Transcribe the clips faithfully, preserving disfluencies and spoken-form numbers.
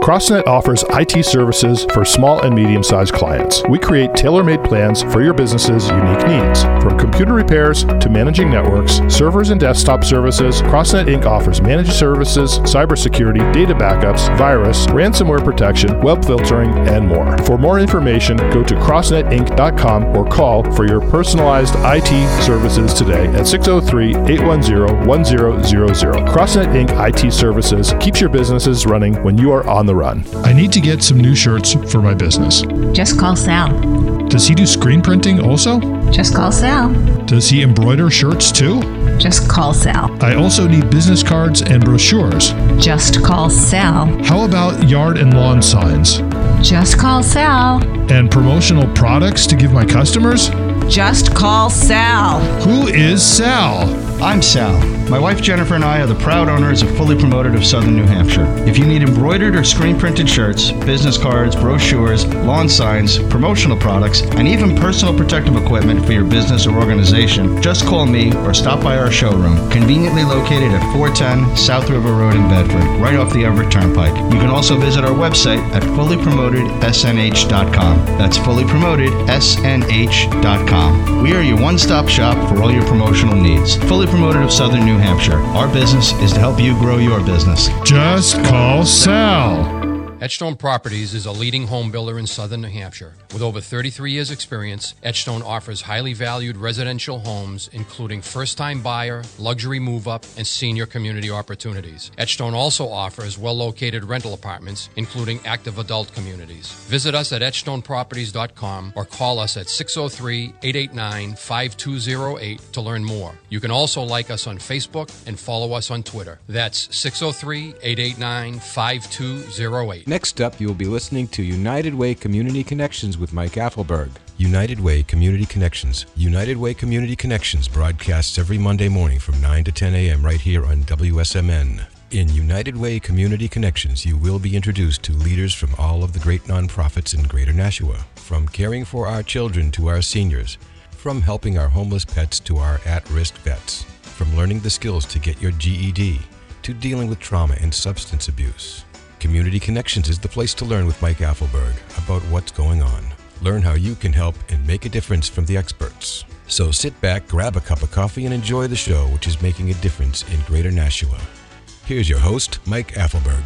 CrossNet offers I T services for small and medium-sized clients. We create tailor-made plans for your business's unique needs. From computer repairs to managing networks, servers and desktop services, CrossNet Incorporated offers managed services, cybersecurity, data backups, virus, ransomware protection, web filtering, and more. For more information, go to crossnet inc dot com or call for your personalized I T services today at six oh three, eight one zero, one zero zero zero. CrossNet Incorporated I T Services keeps your businesses running when you are on the run. I need to get some new shirts for my business. Just call Sal. Does he do screen printing also? Just call Sal. Does he embroider shirts too? Just call Sal. I also need business cards and brochures. Just call Sal. How about yard and lawn signs? Just call Sal. And promotional products to give my customers? Just call Sal. Who is Sal? I'm Sal. My wife Jennifer and I are the proud owners of Fully Promoted of Southern New Hampshire. If you need embroidered or screen printed shirts, business cards, brochures, lawn signs, promotional products, and even personal protective equipment for your business or organization, just call me or stop by our showroom, conveniently located at four ten South River Road in Bedford, right off the Everett Turnpike. You can also visit our website at fully promoted s n h dot com. That's fully promoted s n h dot com. We are your one-stop shop for all your promotional needs. Fully Promoted of Southern New Hampshire. Our business is to help you grow your business. Just call Sal. Edgestone Properties is a leading home builder in southern New Hampshire. With over thirty-three years experience, Edgestone offers highly valued residential homes, including first-time buyer, luxury move-up, and senior community opportunities. Edgestone also offers well-located rental apartments, including active adult communities. Visit us at edgestone properties dot com or call us at six oh three, eight eight nine, five two oh eight to learn more. You can also like us on Facebook and follow us on Twitter. That's six oh three, eight eight nine, five two oh eight. Next up, you will be listening to United Way Community Connections with Mike Affelberg. United Way Community Connections. United Way Community Connections broadcasts every Monday morning from nine to ten a.m. right here on W S M N. In United Way Community Connections, you will be introduced to leaders from all of the great nonprofits in Greater Nashua, from caring for our children to our seniors, from helping our homeless pets to our at-risk vets, from learning the skills to get your G E D to dealing with trauma and substance abuse. Community Connections is the place to learn with Mike Affelberg about what's going on. Learn how you can help and make a difference from the experts. So sit back, grab a cup of coffee, and enjoy the show, which is making a difference in Greater Nashua. Here's your host, Mike Affelberg.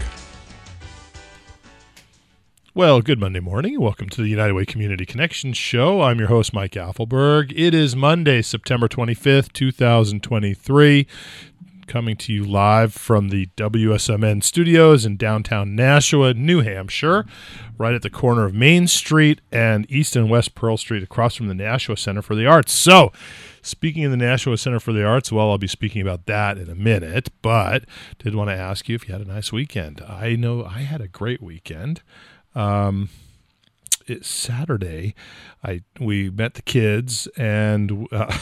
Well, good Monday morning. Welcome to the United Way Community Connections Show. I'm your host, Mike Affelberg. It is Monday, September twenty-fifth, twenty twenty-three. Coming to you live from the W S M N studios in downtown Nashua, New Hampshire, right at the corner of Main Street and East and West Pearl Street, across from the Nashua Center for the Arts. So, speaking of the Nashua Center for the Arts, well, I'll be speaking about that in a minute, but did want to ask you if you had a nice weekend. I know I had a great weekend. Um, it's Saturday. I we met the kids and uh,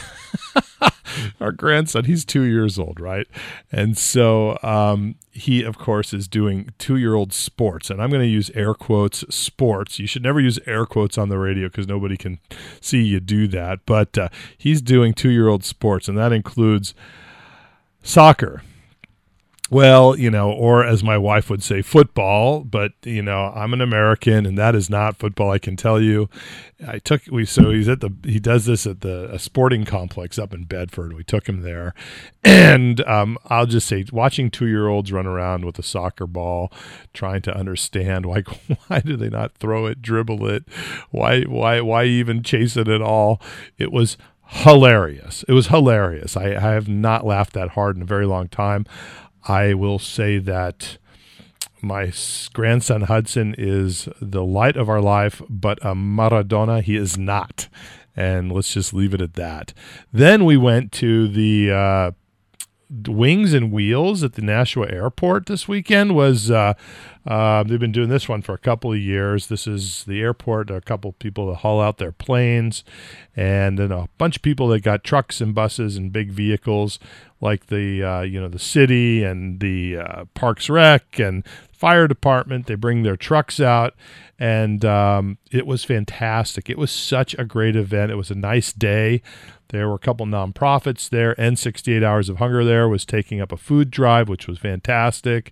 our grandson, he's two years old, right? And so um, he, of course, is doing two-year-old sports. And I'm going to use air quotes, sports. You should never use air quotes on the radio because nobody can see you do that. But uh, he's doing two-year-old sports, and that includes soccer. Well, you know, or as my wife would say, football, but, you know, I'm an American and that is not football, I can tell you. I took, we, so he's at the, he does this at the a sporting complex up in Bedford. We took him there. And um, I'll just say, watching two-year-olds run around with a soccer ball, trying to understand why, why do they not throw it, dribble it? Why, why, why even chase it at all? It was hilarious. It was hilarious. I, I have not laughed that hard in a very long time. I will say that my grandson Hudson is the light of our life, but a Maradona he is not. And let's just leave it at that. Then we went to the uh, Wings and Wheels at the Nashua Airport this weekend. Was uh, uh, they've been doing this one for a couple of years. This is the airport. A couple of people that haul out their planes, and then a bunch of people that got trucks and buses and big vehicles, like the uh, you know the city and the uh, Parks Rec and fire department. They bring their trucks out, and um, it was fantastic. It was such a great event. It was a nice day. There were a couple nonprofits there, and sixty-eight Hours of Hunger there was taking up a food drive, which was fantastic.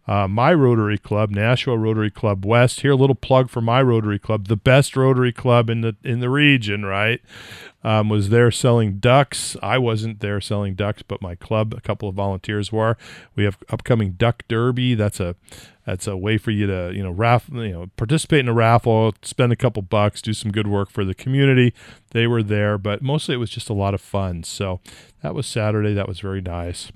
Uh, my Rotary Club, Nashua Rotary Club West. Here, a little plug for my Rotary Club, the best Rotary Club in the in the region, right? Um, was there selling ducks. I wasn't there selling ducks, but my club, a couple of volunteers were. We have upcoming Duck Derby. That's a that's a way for you to you know raffle, you know, participate in a raffle, spend a couple bucks, do some good work for the community. They were there, but mostly it was just a lot of fun. So that was Saturday. That was very nice.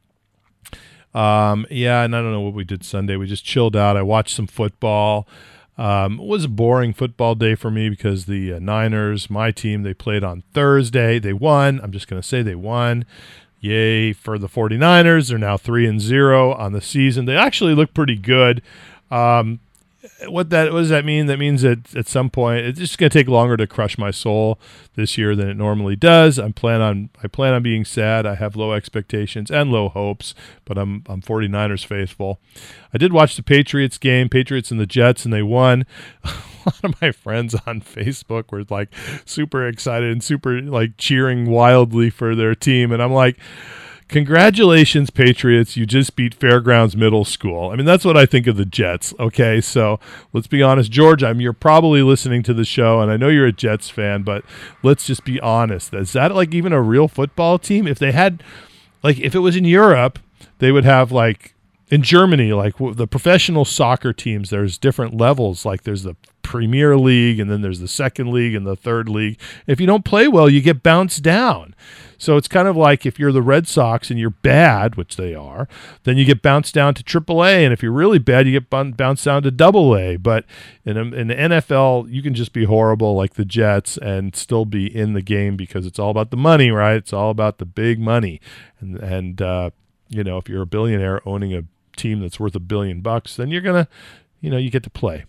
Um, yeah, and I don't know what we did Sunday. We just chilled out. I watched some football. Um, it was a boring football day for me because the uh, Niners, my team, they played on Thursday. They won. I'm just going to say they won. Yay for the 49ers. They're now three and zero on the season. They actually look pretty good. Um, What that what does that mean? That means that at some point it's just going to take longer to crush my soul this year than it normally does. I plan on I plan on being sad. I have low expectations and low hopes, but I'm I'm 49ers faithful. I did watch the Patriots game, Patriots and the Jets, and they won. A lot of my friends on Facebook were like super excited and super like cheering wildly for their team, and I'm like, congratulations, Patriots. You just beat Fairgrounds Middle School. I mean, that's what I think of the Jets. Okay, so let's be honest. George, I'm, you're probably listening to the show, and I know you're a Jets fan, but let's just be honest. Is that like even a real football team? If they had, like, if it was in Europe, they would have, like, in Germany, like the professional soccer teams, there's different levels. Like there's the Premier League, and then there's the second league and the third league. If you don't play well, you get bounced down. So it's kind of like if you're the Red Sox and you're bad, which they are, then you get bounced down to triple A. And if you're really bad, you get bounced down to double A. But in, a, in the N F L, you can just be horrible like the Jets and still be in the game because it's all about the money, right? It's all about the big money. And, and uh, you know, if you're a billionaire owning a team that's worth a billion bucks, then you're going to, you know, you get to play.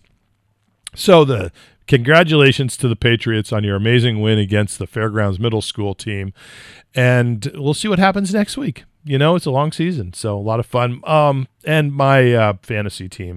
So the congratulations to the Patriots on your amazing win against the Fairgrounds Middle School team. And we'll see what happens next week. You know, it's a long season, so a lot of fun. Um, and my uh, fantasy team,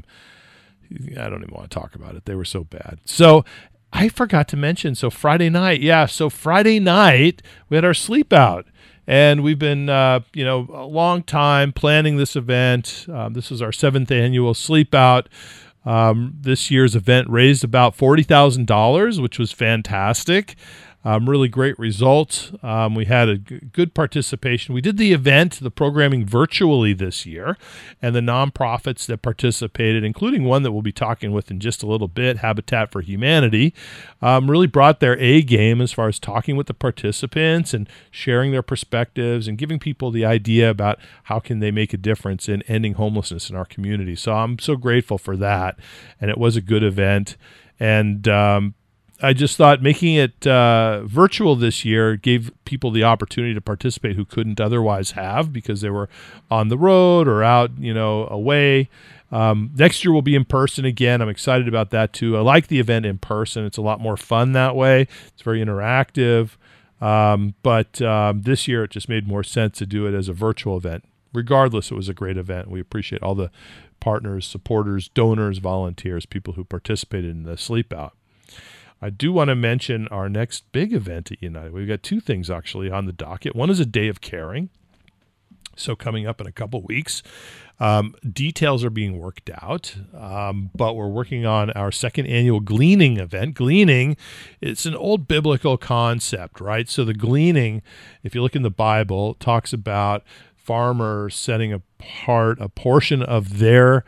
I don't even want to talk about it. They were so bad. So I forgot to mention, so Friday night, yeah, so Friday night we had our sleep out. And we've been, uh, you know, a long time planning this event. Um, this is our seventh annual sleep out. Um, this year's event raised about forty thousand dollars, which was fantastic. Um, really great results. Um, we had a g- good participation. We did the event, the programming virtually this year, and the nonprofits that participated, including one that we'll be talking with in just a little bit, Habitat for Humanity, um, really brought their A game as far as talking with the participants and sharing their perspectives and giving people the idea about how can they make a difference in ending homelessness in our community. So I'm so grateful for that, and it was a good event. And um, I just thought making it uh, virtual this year gave people the opportunity to participate who couldn't otherwise have because they were on the road or out, you know, away. Um, next year we'll be in person again. I'm excited about that too. I like the event in person. It's a lot more fun that way. It's very interactive. Um, but um, this year it just made more sense to do it as a virtual event. Regardless, it was a great event. We appreciate all the partners, supporters, donors, volunteers, people who participated in the sleep out. I do want to mention our next big event at United. We've got two things actually on the docket. One is a day of caring. So coming up in a couple weeks, um, details are being worked out, um, but we're working on our second annual gleaning event. Gleaning, it's an old biblical concept, right? So the gleaning, if you look in the Bible, talks about farmers setting apart a portion of their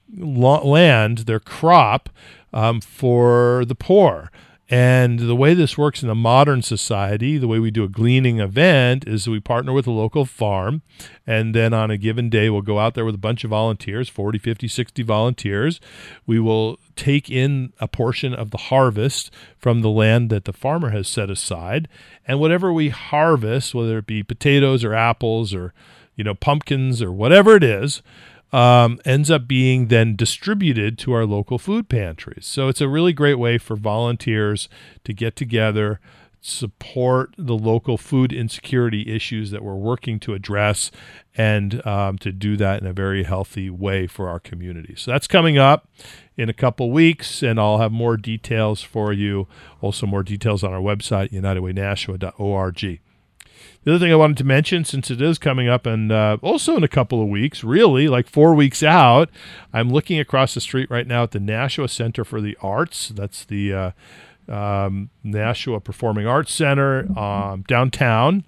land, their crop, um, for the poor. And the way this works in a modern society, the way we do a gleaning event is we partner with a local farm, and then on a given day we'll go out there with a bunch of volunteers, forty, fifty, sixty volunteers. We will take in a portion of the harvest from the land that the farmer has set aside, and whatever we harvest, whether it be potatoes or apples or, you know, pumpkins or whatever it is, Um, ends up being then distributed to our local food pantries. So it's a really great way for volunteers to get together, support the local food insecurity issues that we're working to address, and um, to do that in a very healthy way for our community. So that's coming up in a couple weeks, and I'll have more details for you, also more details on our website, united way nashua dot org. The other thing I wanted to mention, since it is coming up and uh, also in a couple of weeks, really like four weeks out, I'm looking across the street right now at the Nashua Center for the Arts. That's the uh, um, Nashua Performing Arts Center um, downtown.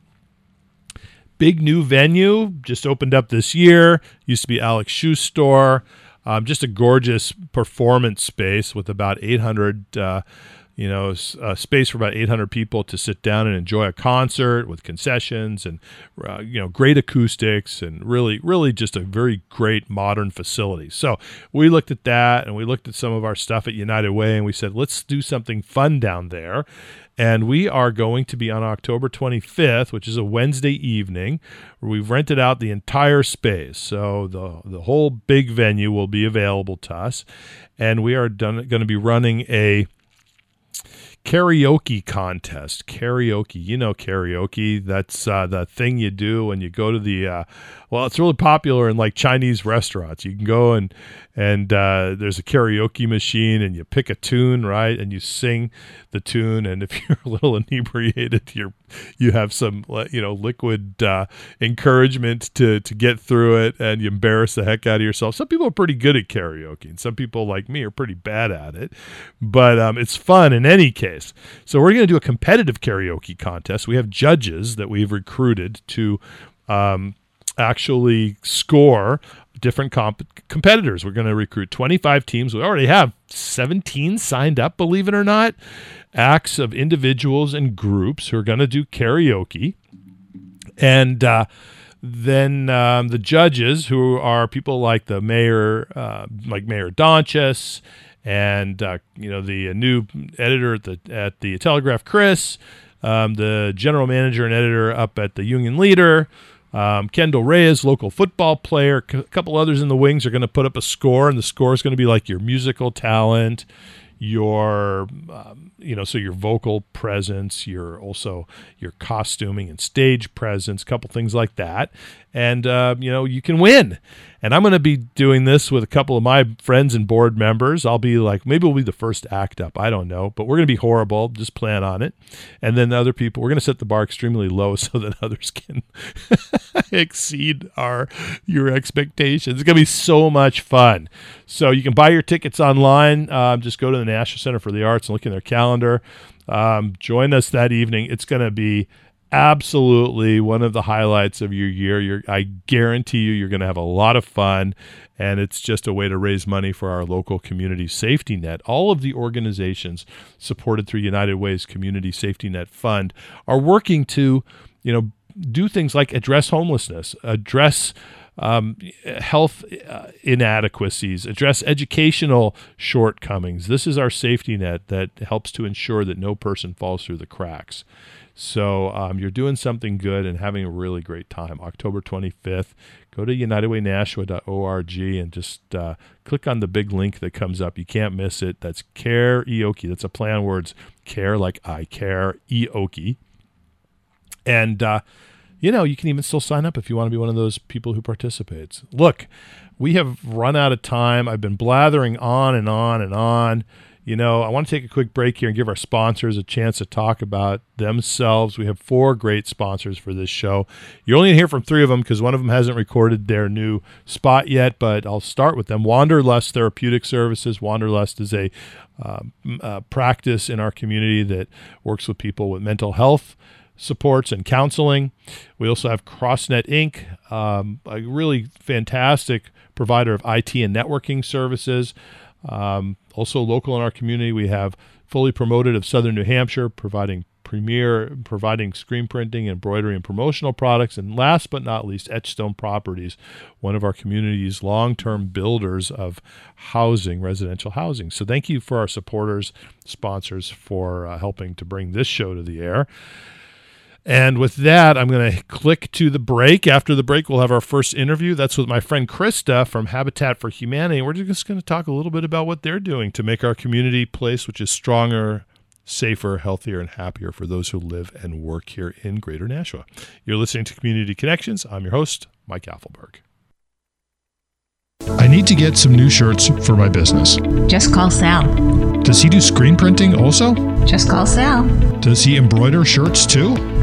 Big new venue, just opened up this year. Used to be Alex Shoe Store. Um, just a gorgeous performance space with about eight hundred uh you know, a space for about eight hundred people to sit down and enjoy a concert with concessions and, uh, you know, great acoustics and really, really just a very great modern facility. So we looked at that and we looked at some of our stuff at United Way and we said, let's do something fun down there. And we are going to be on October twenty-fifth, which is a Wednesday evening, where we've rented out the entire space. So the the whole big venue will be available to us. And we are done, going to be running a karaoke contest. Karaoke, you know karaoke. That's uh, the thing you do when you go to the, uh, well, it's really popular in like Chinese restaurants. You can go and, and uh, there's a karaoke machine and you pick a tune, right? And you sing the tune. And if you're a little inebriated, you're, you have some, you know, liquid uh, encouragement to, to get through it and you embarrass the heck out of yourself. Some people are pretty good at karaoke and some people like me are pretty bad at it, but um, it's fun in any case. So we're going to do a competitive karaoke contest. We have judges that we've recruited to um, actually score different comp- competitors. We're going to recruit twenty-five teams. We already have seventeen signed up, believe it or not, acts of individuals and groups who are going to do karaoke. And uh, then um, the judges, who are people like the mayor, uh, like Mayor Donchis, and uh, you know the uh, new editor at the at the Telegraph, Chris, um, the general manager and editor up at the Union Leader, um, Kendall Reyes, local football player, a couple others in the wings are going to put up a score, and the score is going to be like your musical talent, your um, you know so your vocal presence, your also your costuming and stage presence, a couple things like that, and uh, you know you can win. And I'm going to be doing this with a couple of my friends and board members. I'll be like, maybe we'll be the first act up. I don't know, but we're going to be horrible. Just plan on it. And then the other people, we're going to set the bar extremely low so that others can exceed our your expectations. It's going to be so much fun. So you can buy your tickets online. Um, just go to the Nashua Center for the Arts and look in their calendar. Um, join us that evening. It's going to be absolutely one of the highlights of your year. You're, I guarantee you, you're going to have a lot of fun, and it's just a way to raise money for our local community safety net. All of the organizations supported through United Way's Community Safety Net Fund are working to, you know, do things like address homelessness, address Um, health uh, inadequacies, address educational shortcomings. This is our safety net that helps to ensure that no person falls through the cracks. So um, you're doing something good and having a really great time. October twenty-fifth, go to united way nashua dot org and just uh, click on the big link that comes up. You can't miss it. That's Karaoke. That's a play on words. Care, like I care, E-okie. And, uh, you know, you can even still sign up if you want to be one of those people who participates. Look, we have run out of time. I've been blathering on and on and on. You know, I want to take a quick break here and give our sponsors a chance to talk about themselves. We have four great sponsors for this show. You're only going to hear from three of them because one of them hasn't recorded their new spot yet, but I'll start with them. Wanderlust Therapeutic Services. Wanderlust is a uh, uh, practice in our community that works with people with mental health supports and counseling. We also have CrossNet Incorporated, um, a really fantastic provider of I T and networking services. Um, also local in our community, we have Fully Promoted of Southern New Hampshire, providing premier, providing screen printing, embroidery, and promotional products. And last but not least, Etchstone Properties, one of our community's long-term builders of housing, residential housing. So thank you for our supporters, sponsors, for uh, helping to bring this show to the air. And with that, I'm going to click to the break. After the break, we'll have our first interview. That's with my friend Krista from Habitat for Humanity. We're just going to talk a little bit about what they're doing to make our community place, which is stronger, safer, healthier, and happier for those who live and work here in Greater Nashua. You're listening to Community Connections. I'm your host, Mike Affelberg. I need to get some new shirts for my business. Just call Sal. Does he do screen printing also? Just call Sal. Does he embroider shirts too?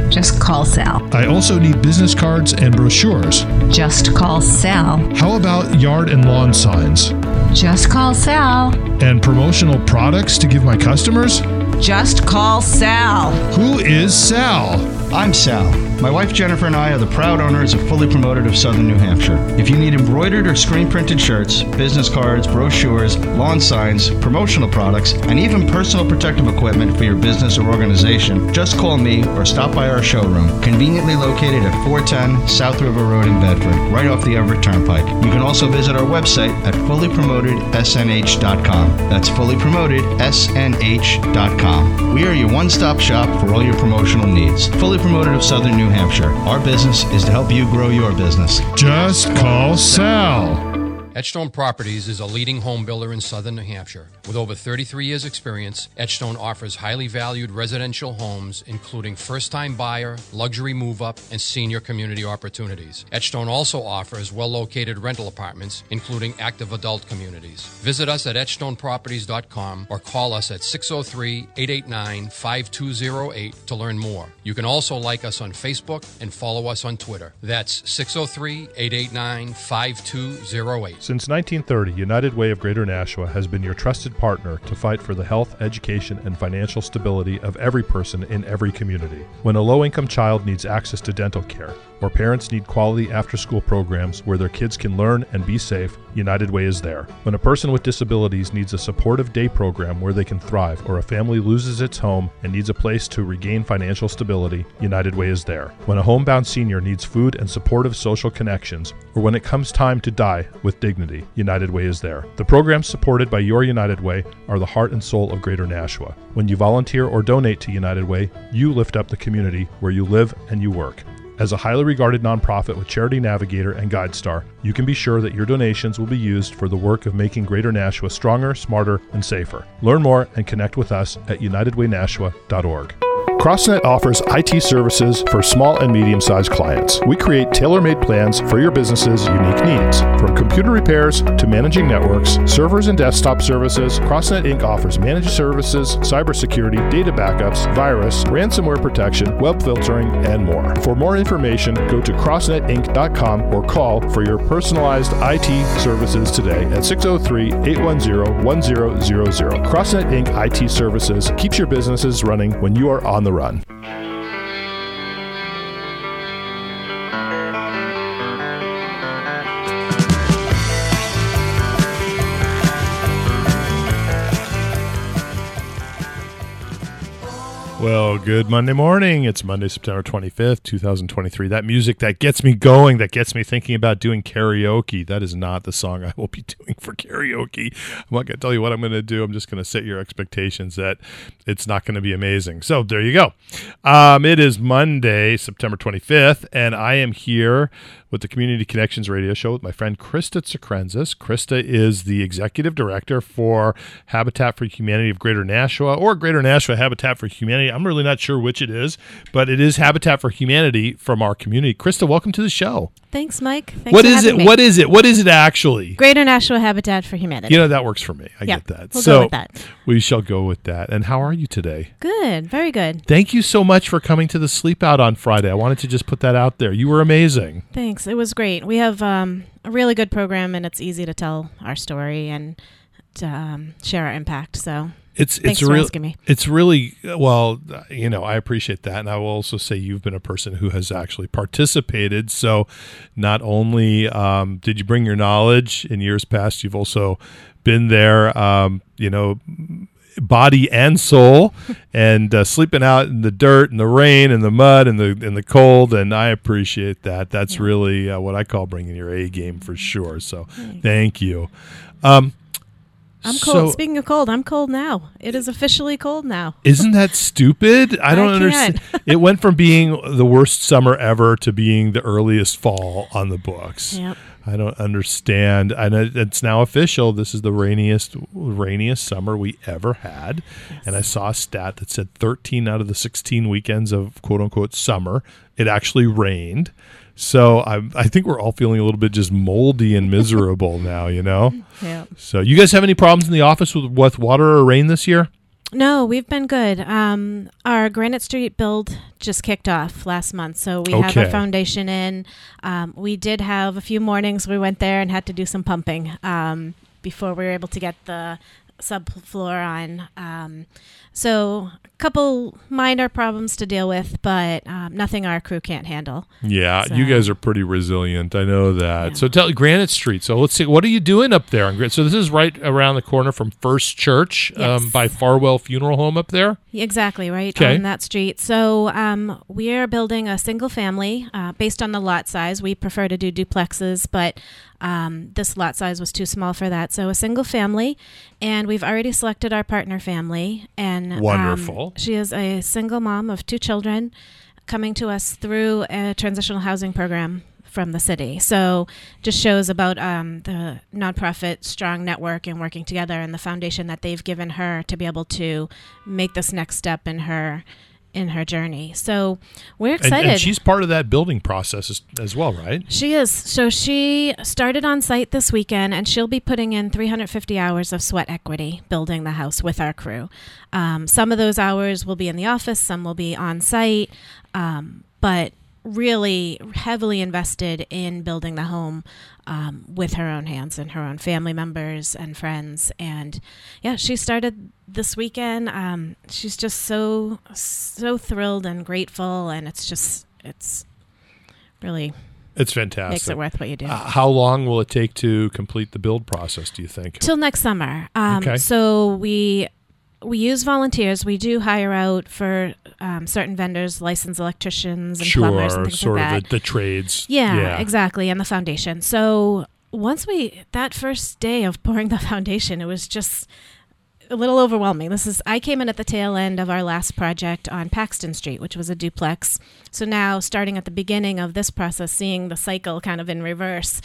Just call Sal. I also need business cards and brochures. Just call Sal. How about yard and lawn signs? Just call Sal. And promotional products to give my customers? Just call Sal. Who is Sal? I'm Sal. My wife Jennifer and I are the proud owners of Fully Promoted of Southern New Hampshire. If you need embroidered or screen printed shirts, business cards, brochures, lawn signs, promotional products, and even personal protective equipment for your business or organization, just call me or stop by our showroom, conveniently located at four ten South River Road in Bedford, right off the Everett Turnpike. You can also visit our website at fully promoted s n h dot com. That's fully promoted s n h dot com. We are your one-stop shop for all your promotional needs. Fully Promoted of Southern New Hampshire. Our business is to help you grow your business. Just call Sal. Edgestone Properties is a leading home builder in southern New Hampshire. With over thirty-three years experience, Edgestone offers highly valued residential homes, including first-time buyer, luxury move-up, and senior community opportunities. Edgestone also offers well-located rental apartments, including active adult communities. Visit us at edgestone properties dot com or call us at six oh three, eight eight nine, five two oh eight to learn more. You can also like us on Facebook and follow us on Twitter. That's six oh three, eight eight nine, five two oh eight. Since nineteen thirty, United Way of Greater Nashua has been your trusted partner to fight for the health, education, and financial stability of every person in every community. When a low-income child needs access to dental care, or parents need quality after-school programs where their kids can learn and be safe, United Way is there. When a person with disabilities needs a supportive day program where they can thrive, or a family loses its home and needs a place to regain financial stability, United Way is there. When a homebound senior needs food and supportive social connections, or when it comes time to die with dignity, United Way is there. The programs supported by your United Way are the heart and soul of Greater Nashua. When you volunteer or donate to United Way, you lift up the community where you live and you work. As a highly regarded nonprofit with Charity Navigator and GuideStar, you can be sure that your donations will be used for the work of making Greater Nashua stronger, smarter, and safer. Learn more and connect with us at united way nashua dot org. CrossNet offers I T services for small and medium-sized clients. We create tailor-made plans for your business's unique needs. From computer repairs to managing networks, servers and desktop services, CrossNet Incorporated offers managed services, cybersecurity, data backups, virus, ransomware protection, web filtering, and more. For more information, go to crossnet inc dot com or call for your personalized I T services today at six oh three, eight one zero, one zero zero zero. CrossNet Incorporated I T Services keeps your businesses running when you are on the run. Well, good Monday morning. It's Monday, September twenty-fifth, twenty twenty-three. That music that gets me going, that gets me thinking about doing karaoke. That is not the song I will be doing for karaoke. I'm not going to tell you what I'm going to do. I'm just going to set your expectations that it's not going to be amazing. So there you go. Um, it is Monday, September twenty-fifth, and I am here with the Community Connections radio show with my friend Krista Tsakrenzis. Krista is the executive director for Habitat for Humanity of Greater Nashua, or Greater Nashua Habitat for Humanity. I'm really not sure which it is, but it is Habitat for Humanity from our community. Krista, welcome to the show. Thanks, Mike. Thanks what for is it? me. What is it? What is it actually? Greater Nashua Habitat for Humanity. You know, that works for me. I yeah, get that. We'll so go with that. We shall go with that. And how are you today? Good. Very good. Thank you so much for coming to the Sleep Out on Friday. I wanted to just put that out there. You were amazing. Thanks. It was great. We have um, a really good program, and it's easy to tell our story and to um, share our impact. So It's Thanks it's for real, asking me. It's really, well, you know, I appreciate that. And I will also say you've been a person who has actually participated. So not only um, did you bring your knowledge in years past, you've also been there, um, you know, body and soul, and uh, sleeping out in the dirt and the rain and the mud and the and the cold, and I appreciate that. That's yeah. really uh, what I call bringing your A game for sure. So Thanks. Thank you. Um, I'm so, cold. Speaking of cold, I'm cold now. It is officially cold now. Isn't that stupid? I don't I understand. It went from being the worst summer ever to being the earliest fall on the books. Yep. I don't understand. I know it's now official. This is the rainiest, rainiest summer we ever had. Yes. And I saw a stat that said thirteen out of the sixteen weekends of quote unquote summer, it actually rained. So I, I think we're all feeling a little bit just moldy and miserable now, you know? Yeah. So you guys have any problems in the office with, with water or rain this year? No, we've been good. Um, our Granite Street build just kicked off last month, so we have Okay. a foundation in. Um, we did have a few mornings we went there and had to do some pumping um, before we were able to get the subfloor on. Um, so a couple minor problems to deal with, but um, nothing our crew can't handle. Yeah, So- you guys are pretty resilient. I know that. Yeah. So tell Granite Street. So let's see. What are you doing up there on Granite? So this is right around the corner from First Church um, Yes. by Farwell Funeral Home up there. Exactly, right, Okay. on that street. So um, we're building a single family uh, based on the lot size. We prefer to do duplexes, but um, this lot size was too small for that. So a single family, and we've already selected our partner family. And um, Wonderful. she is a single mom of two children coming to us through a transitional housing program from the city. So just shows about um, the nonprofit strong network and working together and the foundation that they've given her to be able to make this next step in her in her journey. So we're And, excited. and she's part of that building process as, as well, right? She is. So she started on site this weekend, and she'll be putting in three hundred fifty hours of sweat equity building the house with our crew. Um, some of those hours will be in the office, some will be on site, um, but really heavily invested in building the home um, with her own hands and her own family members and friends. And yeah, she started this weekend. Um, she's just so, so thrilled and grateful, and it's just, it's really It's fantastic. makes it worth what you do. Uh, how long will it take to complete the build process, do you think? Till next summer. Um, Okay. So we we use volunteers. We do hire out for um, certain vendors, licensed electricians and plumbers and Sure, things sort like of that. the, the trades. Yeah, exactly, and the foundation. So once we that first day of pouring the foundation, it was just a little overwhelming. This is I came in at the tail end of our last project on Paxton Street, which was a duplex. So now, starting at the beginning of this process, seeing the cycle kind of in reverse,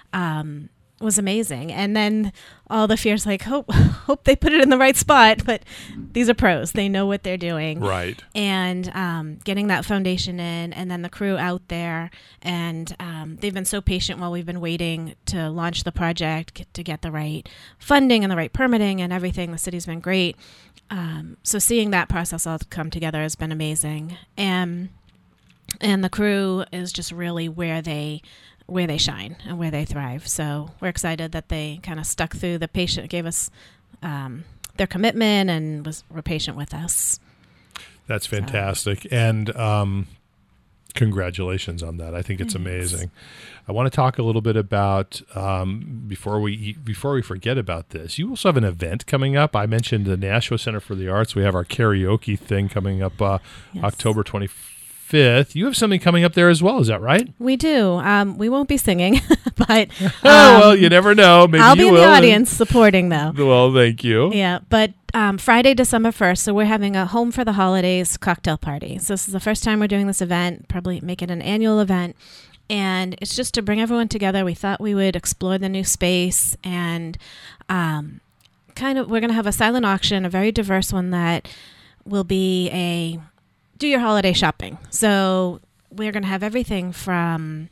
um, was amazing. And then all the fears, like hope hope they put it in the right spot. But these are pros; they know what they're doing. Right. And um, getting that foundation in, and then the crew out there, and um, they've been so patient while we've been waiting to launch the project, get, to get the right funding and the right permitting and everything. The city's been great. Um, so seeing that process all come together has been amazing. And and the crew is just really where they where they shine and where they thrive. So we're excited that they kind of stuck through the patient, gave us um, their commitment, and was were patient with us. That's fantastic. And um, congratulations on that. I think it's amazing. I want to talk a little bit about um, before we before we forget about this. You also have an event coming up. I mentioned the Nashua Center for the Arts. We have our karaoke thing coming up uh, Yes. October twenty-fifth. You have something coming up there as well. Is that right? We do. Um, we won't be singing, but um, oh, well, you never know. Maybe I'll you be in will. the audience supporting, though. Well, thank you. Yeah, but um, Friday, December first, so we're having a Home for the Holidays cocktail party. So this is the first time we're doing this event, probably make it an annual event. And it's just to bring everyone together. We thought we would explore the new space, and um, kind of, we're going to have a silent auction, a very diverse one that will be a do your holiday shopping. So we're going to have everything from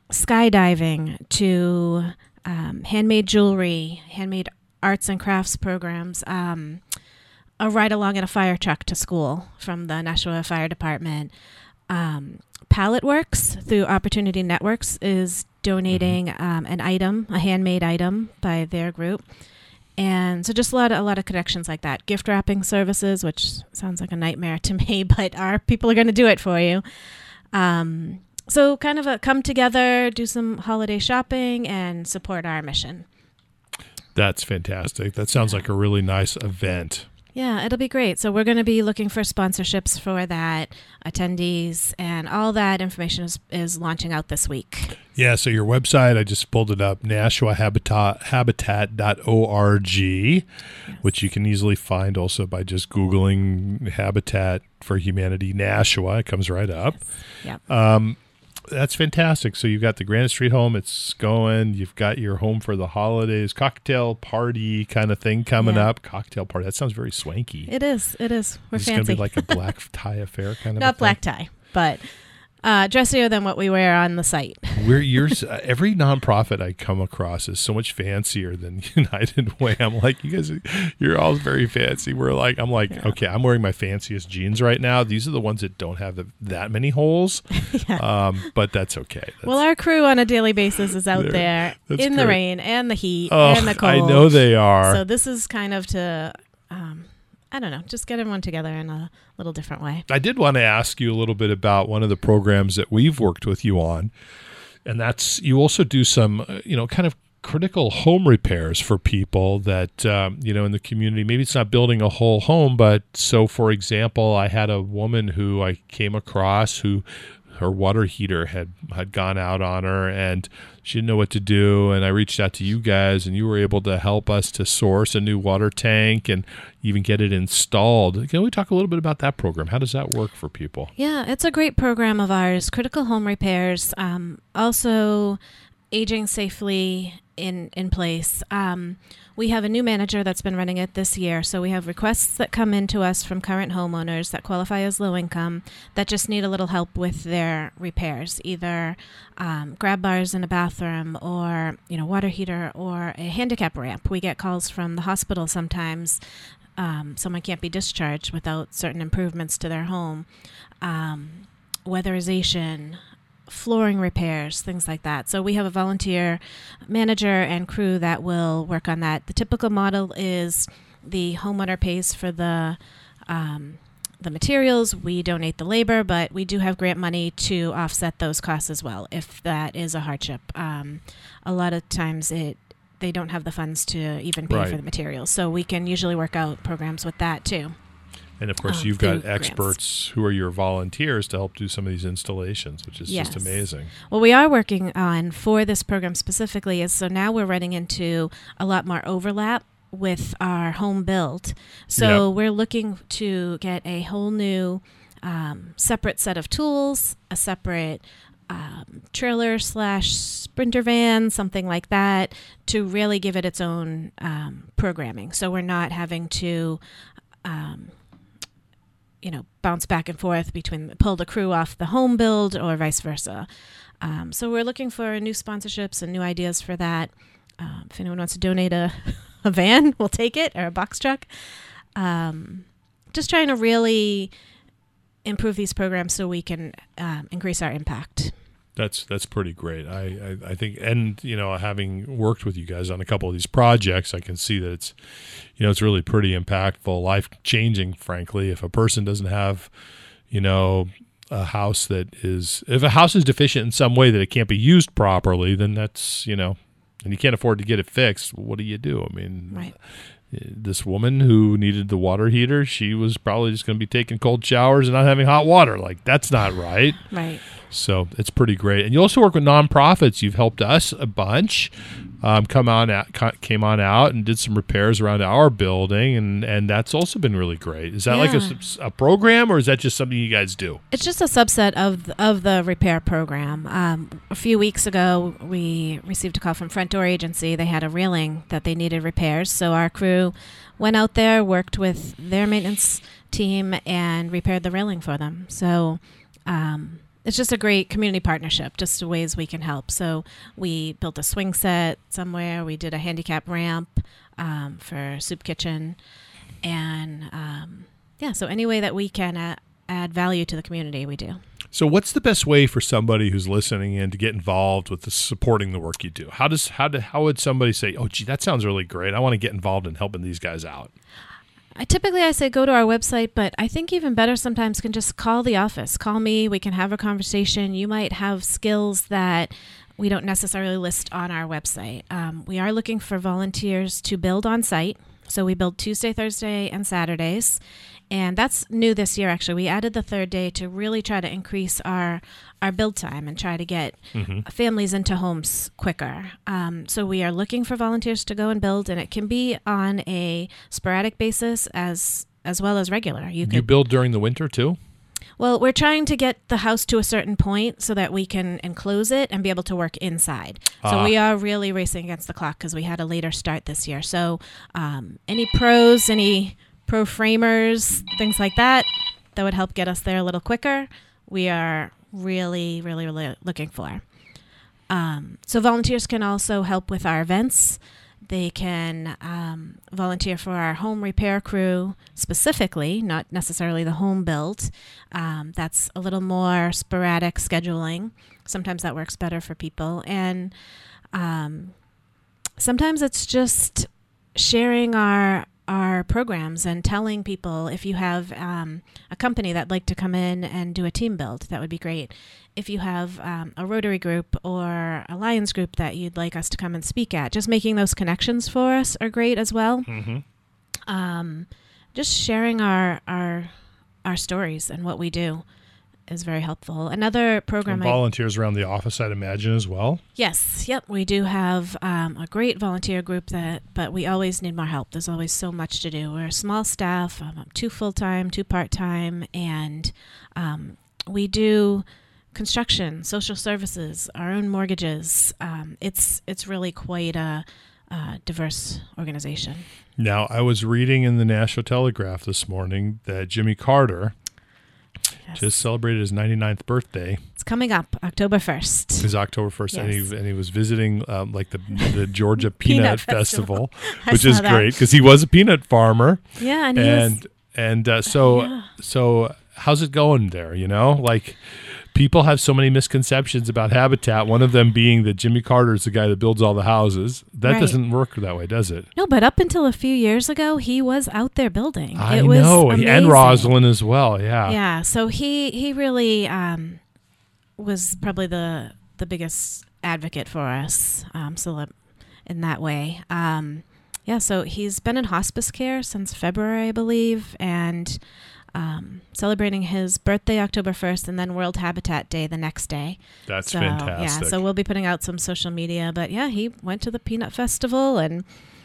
skydiving to um, handmade jewelry, handmade arts and crafts programs, um, a ride along in a fire truck to school from the Nashua Fire Department. Um, Palette Works through Opportunity Networks is donating um, an item, a handmade item by their group. And so just a lot of, a lot of connections like that. Gift wrapping services, which sounds like a nightmare to me, but our people are going to do it for you. Um, so kind of a come together, do some holiday shopping, and support our mission. That's fantastic. That sounds like a really nice event. Yeah, it'll be great. So we're going to be looking for sponsorships for that, attendees, and all that information is, is launching out this week. Yeah, so your website, I just pulled it up, nashua habitat habitat dot org, yes. Which you can easily find also by just Googling Habitat for Humanity Nashua. It comes right up. Yes. Yep. Um, that's fantastic. So you've got the Granite Street home. It's going. You've got your home for the holidays, cocktail party kind of thing coming Yeah. up. Cocktail party. That sounds very swanky. It is. It is. We're It's fancy. going to be like a black tie affair kind of a Not thing? black tie, but uh, dressier than what we wear on the site. We're yours. Uh, every nonprofit I come across is so much fancier than United Way. I'm like, you guys, you're all very fancy. We're like, I'm like, Yeah. okay, I'm wearing my fanciest jeans right now. These are the ones that don't have the, that many holes, Yeah. um, but that's okay. That's, Well, our crew on a daily basis is out They're- there that's in the great. rain and the heat oh, and the cold. I know they are. So this is kind of to, um, I don't know, just get everyone together in a little different way. I did want to ask you a little bit about one of the programs that we've worked with you on, and that's you also do some, uh, you know, kind of critical home repairs for people that, um, you know, in the community. Maybe it's not building a whole home, but so, for example, I had a woman who I came across who her water heater had, had gone out on her and she didn't know what to do. And I reached out to you guys and you were able to help us to source a new water tank and even get it installed. Can we talk a little bit about that program? How does that work for people? Yeah, it's a great program of ours. Critical home repairs, um, also aging safely in in place. Um, we have a new manager that's been running it this year, so we have requests that come in to us from current homeowners that qualify as low income that just need a little help with their repairs, either um, grab bars in a bathroom or you know water heater or a handicap ramp. We get calls from the hospital sometimes. Um, someone can't be discharged without certain improvements to their home. Um, weatherization, flooring repairs, things like that. So we have a volunteer manager and crew that will work on that. The typical model is the homeowner pays for the um, the materials. We donate the labor, but we do have grant money to offset those costs as well if that is a hardship. Um, a lot of times it they don't have the funds to even pay Right. for the materials. So we can usually work out programs with that too. And of course, Um, you've through got grants. experts who are your volunteers to help do some of these installations, which is Yes. just amazing. What we are working on for this program specifically is so now we're running into a lot more overlap with our home build. So Yep. we're looking to get a whole new um, separate set of tools, a separate um, trailer slash sprinter van, something like that, to really give it its own um, programming. So we're not having to um, you know, bounce back and forth between pull the crew off the home build or vice versa. Um, so we're looking for new sponsorships and new ideas for that. Um, if anyone wants to donate a, a van, we'll take it, or a box truck. Um, just trying to really improve these programs so we can um, increase our impact. That's that's pretty great. I, I I think, and you know, having worked with you guys on a couple of these projects, I can see that it's, you know, it's really pretty impactful, life changing. Frankly, if a person doesn't have, you know, a house that is, if a house is deficient in some way that it can't be used properly, then that's, you know, and you can't afford to get it fixed. What do you do? I mean, Right. this woman who needed the water heater, she was probably just going to be taking cold showers and not having hot water. Like, that's not right. Right. So it's pretty great. And you also work with nonprofits. You've helped us a bunch. Um, come on out, came on out and did some repairs around our building, and, and that's also been really great. Is that like Yeah. a, a program, or is that just something you guys do? It's just a subset of the, of the repair program. Um, a few weeks ago, we received a call from Front Door Agency. They had a railing that they needed repairs, so our crew went out there, worked with their maintenance team, and repaired the railing for them. So um, it's just a great community partnership, just ways we can help. So we built a swing set somewhere. We did a handicap ramp um, for Soup Kitchen, and um, yeah, so any way that we can uh, add value to the community, we do. So what's the best way for somebody who's listening in to get involved with the supporting the work you do? How does how do, how would somebody say, oh, gee, that sounds really great. I want to get involved in helping these guys out? I typically I say go to our website, but I think even better sometimes can just call the office. Call me. We can have a conversation. You might have skills that we don't necessarily list on our website. Um, we are looking for volunteers to build on site. So we build Tuesday, Thursday, and Saturdays. And that's new this year, actually. We added the third day to really try to increase our our build time and try to get Mm-hmm. families into homes quicker. Um, so we are looking for volunteers to go and build, and it can be on a sporadic basis as as well as regular. You could You build during the winter too? well, we're trying to get the house to a certain point so that we can enclose it and be able to work inside. So Ah. we are really racing against the clock because we had a later start this year. So um, any pros, any pro framers, things like that, that would help get us there a little quicker. We are really, really, really looking for. Um, so volunteers can also help with our events. They can um, volunteer for our home repair crew specifically, not necessarily the home build. Um, that's a little more sporadic scheduling. Sometimes that works better for people. And um, sometimes it's just sharing our our programs and telling people if you have um, a company that'd like to come in and do a team build, that would be great. If you have um, a Rotary group or a Lions group that you'd like us to come and speak at, just making those connections for us are great as well. Mm-hmm. Um, just sharing our our our stories and what we do is very helpful. Another program, And volunteers around the office, I'd imagine, as well. Yes, yep, we do have um, a great volunteer group that, but we always need more help. There's always so much to do. We're a small staff, um, two full time, two part time, and um, we do construction, social services, our own mortgages. Um, it's it's really quite a, a diverse organization. Now, I was reading in the Nashville Telegraph this morning that Jimmy Carter Yes. just celebrated his ninety-ninth birthday. It's coming up October first. It was October first, and Yes. he and he was visiting um, like the the Georgia Peanut Peanut, Festival. Festival, I which saw is that. great because he was a peanut farmer. Yeah, and he and was, and uh, so Yeah. so how's it going there? You know, like people have so many misconceptions about habitat. One of them being that Jimmy Carter is the guy that builds all the houses. That Right. doesn't work that way, does it? no, but up until a few years ago, he was out there building. I it was know, and amazing. Rosalind as well. Yeah. Yeah, so he he really um, was probably the the biggest advocate for us. Um, so that, in that way, um, yeah. So he's been in hospice care since February, I believe, and um, celebrating his birthday October first, and then World Habitat Day the next day. That's So fantastic. yeah, so we'll be putting out some social media. But yeah, he went to the Peanut Festival, and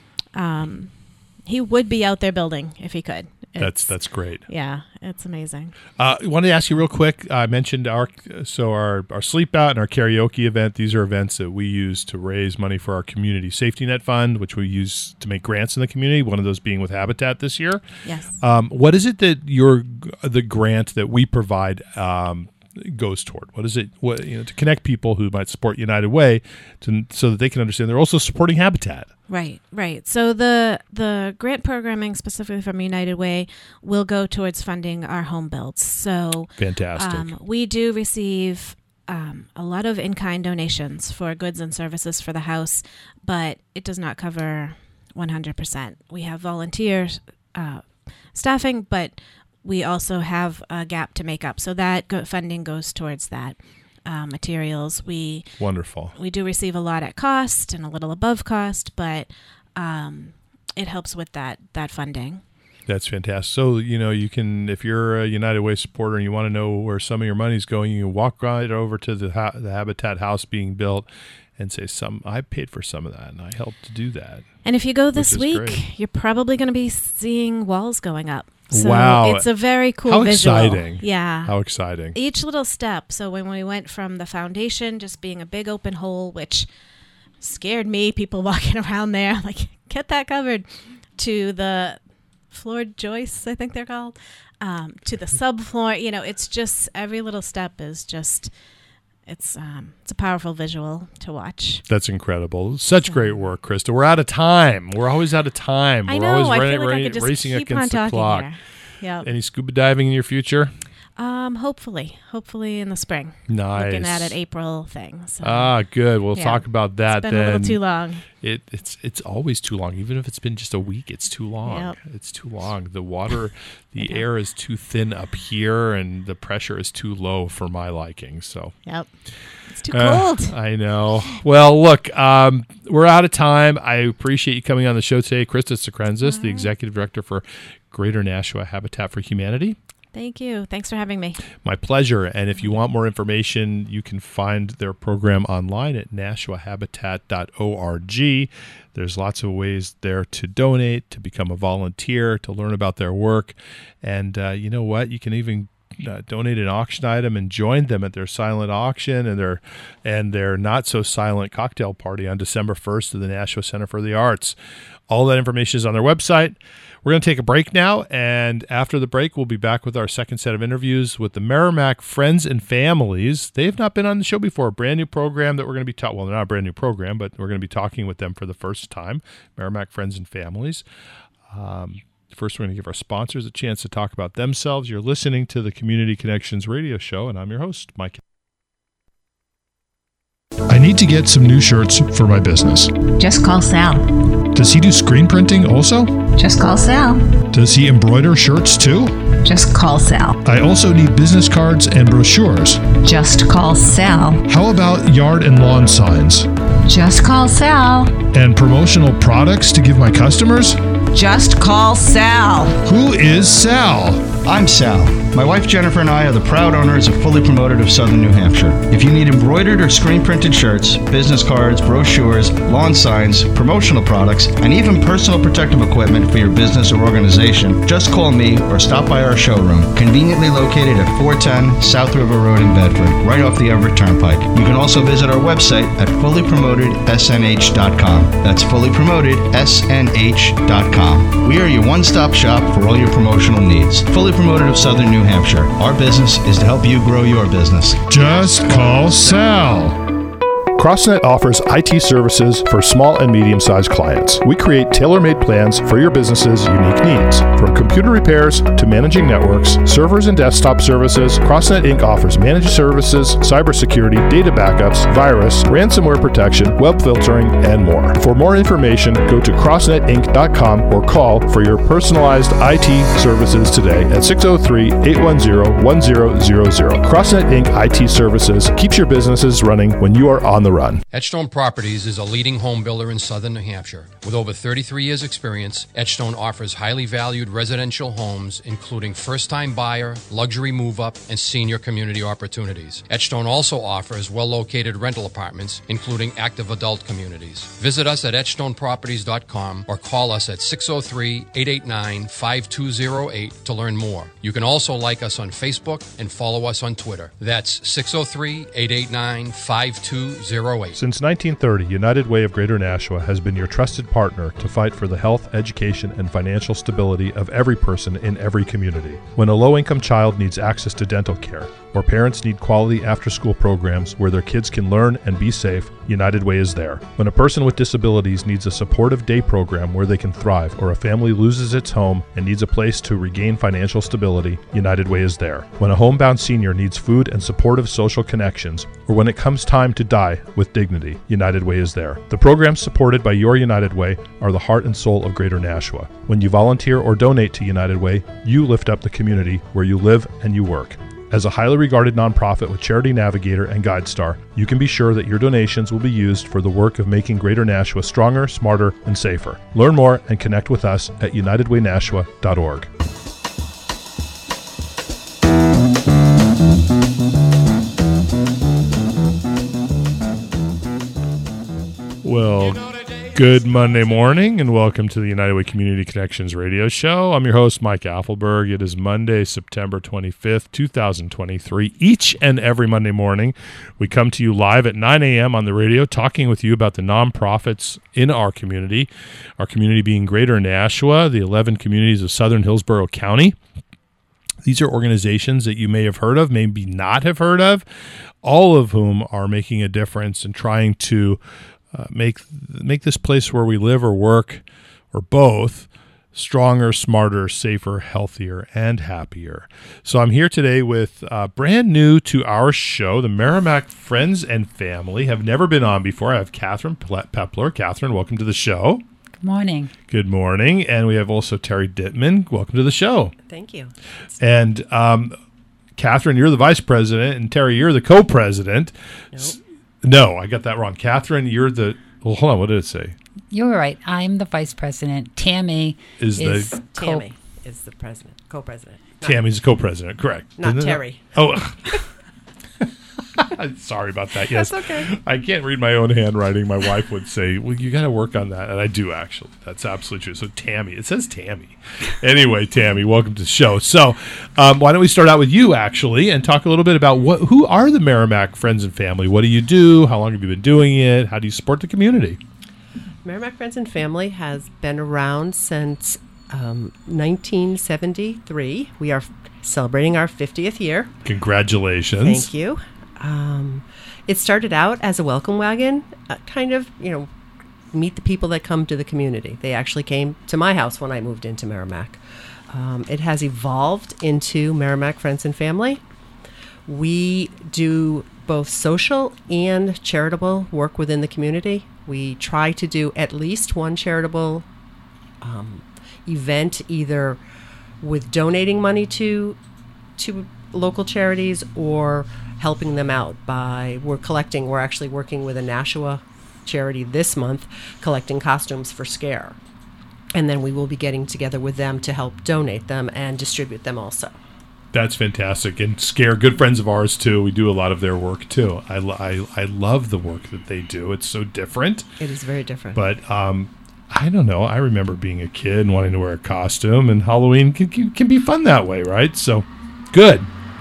um, he would be out there building if he could. that's It's- that's great. yeah, it's amazing. Uh, I wanted to ask you real quick. I mentioned our so our our sleep out and our karaoke event. These are events that we use to raise money for our community safety net fund, which we use to make grants in the community. One of those being with Habitat this year. Yes. Um, what is it that your the grant that we provide um, goes toward? What is it? What you know to connect people who might support United Way, to, so that they can understand they're also supporting Habitat. Right, right. So the the grant programming specifically from United Way will go towards funding our home builds. So Fantastic. um, we do receive um, a lot of in-kind donations for goods and services for the house, but it does not cover one hundred percent. We have volunteer uh, staffing, but we also have a gap to make up. So that go- funding goes towards that. Uh, materials. We Wonderful. we do receive a lot at cost and a little above cost, but um, it helps with that that funding. That's fantastic. So, you know, you can, if you're a United Way supporter and you want to know where some of your money's going, you can walk right over to the, ha- the Habitat house being built and say, "Some I paid for some of that and I helped to do that." And if you go this is week, great. you're probably going to be seeing walls going up. So Wow. it's a very cool How visual. exciting. Yeah. How exciting. Each little step. So when we went from the foundation just being a big open hole, which scared me, people walking around there, like, get that covered, to the floored joists, I think they're called, um, to the subfloor. You know, it's just every little step is just, it's um, it's a powerful visual to watch. That's incredible. Such great work, Krista. We're out of time. We're always out of time. I We're know. always I ra- feel like ra- I could just racing keep on against the talking clock. here. Yeah. Any scuba diving in your future? Um, hopefully, hopefully in the spring. Nice. Looking at an April thing. So. Ah, good. We'll Yeah. talk about that It's been then. a little too long. It, it's it's always too long. Even if it's been just a week, it's too long. Yep. It's too long. The water, the know. air is too thin up here, and the pressure is too low for my liking. So Yep. It's too Uh, cold. I know. Well, look, um, we're out of time. I appreciate you coming on the show today, Krista Sekrenzis, the executive director for Greater Nashua Habitat for Humanity. Thank you. Thanks for having me. My pleasure. And if you want more information, you can find their program online at nashua habitat dot org. There's lots of ways there to donate, to become a volunteer, to learn about their work. And uh, you know what? You can even uh, donate an auction item and join them at their silent auction and their and their not so silent cocktail party on December first at the Nashua Center for the Arts. All that information is on their website. We're going to take a break now, and after the break, we'll be back with our second set of interviews with the Merrimack Friends and Families. They have not been on the show before. A brand new program that we're going to be talking. Well, they're not a brand new program, but we're going to be talking with them for the first time. Merrimack Friends and Families. Um, first, we're going to give our sponsors a chance to talk about themselves. You're listening to the Community Connections radio show, and I'm your host, Mike. I need to get some new shirts for my business. Just call Sal. Does he do screen printing also? Just call Sal. Does he embroider shirts too? Just call Sal. I also need business cards and brochures. Just call Sal. How about yard and lawn signs? Just call Sal. And promotional products to give my customers? Just call Sal. Who is Sal? I'm Sal. My wife Jennifer and I are the proud owners of Fully Promoted of Southern New Hampshire. If you need embroidered or screen printed shirts, business cards, brochures, lawn signs, promotional products, and even personal protective equipment for your business or organization, just call me or stop by our showroom, conveniently located at four ten South River Road in Bedford, right off the Everett Turnpike. You can also visit our website at fully promoted s n h dot com. That's fully promoted s n h dot com. We are your one-stop shop for all your promotional needs. Fully Promoted of Southern New Hampshire. Our business is to help you grow your business. Just call Sal. CrossNet offers I T services for small and medium-sized clients. We create tailor-made plans for your business's unique needs. From computer repairs to managing networks, servers and desktop services, CrossNet Incorporated offers managed services, cybersecurity, data backups, virus, ransomware protection, web filtering, and more. For more information, go to crossnet inc dot com or call for your personalized I T services today at six oh three, eight one zero, one zero zero zero. CrossNet Incorporated I T Services keeps your businesses running when you are on the run. Edgestone Properties is a leading home builder in southern New Hampshire. With over thirty-three years experience, Edgestone offers highly valued residential homes, including first-time buyer, luxury move-up, and senior community opportunities. Edgestone also offers well-located rental apartments, including active adult communities. Visit us at edgestone properties dot com or call us at six oh three, eight eight nine, five two oh eight to learn more. You can also like us on Facebook and follow us on Twitter. That's six oh three, eight eight nine, five two oh eight. Since nineteen thirty, United Way of Greater Nashua has been your trusted partner to fight for the health, education, and financial stability of every person in every community. When a low-income child needs access to dental care, or parents need quality after-school programs where their kids can learn and be safe, United Way is there. When a person with disabilities needs a supportive day program where they can thrive, or a family loses its home and needs a place to regain financial stability, United Way is there. When a homebound senior needs food and supportive social connections, or when it comes time to die with dignity, United Way is there. The programs supported by your United Way are the heart and soul of Greater Nashua. When you volunteer or donate to United Way, you lift up the community where you live and you work. As a highly regarded nonprofit with Charity Navigator and GuideStar, you can be sure that your donations will be used for the work of making Greater Nashua stronger, smarter, and safer. Learn more and connect with us at united way nashua dot org. Well, good Monday morning and welcome to the United Way Community Connections radio show. I'm your host, Mike Affelberg. It is Monday, September twenty-fifth, twenty twenty-three. Each and every Monday morning, we come to you live at nine a.m. on the radio talking with you about the nonprofits in our community, our community being Greater Nashua, the eleven communities of southern Hillsborough County. These are organizations that you may have heard of, maybe not have heard of, all of whom are making a difference and trying to Uh, make make this place where we live or work, or both, stronger, smarter, safer, healthier, and happier. So I'm here today with uh, brand new to our show, the Merrimack Friends and Family. Have never been on before. I have Catherine Pepler. Catherine, welcome to the show. Good morning. Good morning. And we have also Terry Dittman. Welcome to the show. Thank you. And um, Catherine, you're the vice president, and Terry, you're the co-president. Nope. No, I got that wrong. Catherine, you're the, well, hold on, what did it say? You're right. I'm the vice president. Tammy is, is the co- Tammy is the president, co-president. Not, Tammy's the co-president, correct. Not Isn't Terry. It? Oh. I'm sorry about that. Yes, That's okay. I can't read my own handwriting. My wife would say, "Well, you got to work on that," and I do actually. That's absolutely true. So Tammy, it says Tammy. Anyway, Tammy, welcome to the show. So, um, why don't we start out with you actually, and talk a little bit about what, who are the Merrimack Friends and Family? What do you do? How long have you been doing it? How do you support the community? Merrimack Friends and Family has been around since um, nineteen seventy-three. We are celebrating our fiftieth year. Congratulations. Thank you. Um, it started out as a welcome wagon, uh, kind of, you know, meet the people that come to the community. They actually came to my house when I moved into Merrimack. Um, it has evolved into Merrimack Friends and Family. We do both social and charitable work within the community. We try to do at least one charitable um, event, either with donating money to to local charities or helping them out by, we're collecting, we're actually working with a Nashua charity this month, collecting costumes for Scare. And then we will be getting together with them to help donate them and distribute them also. That's fantastic. And Scare, good friends of ours, too. We do a lot of their work, too. I, lo- I, I love the work that they do. It's so different. It is very different. But um, I don't know. I remember being a kid and wanting to wear a costume, and Halloween can, can, can be fun that way, right? So, good.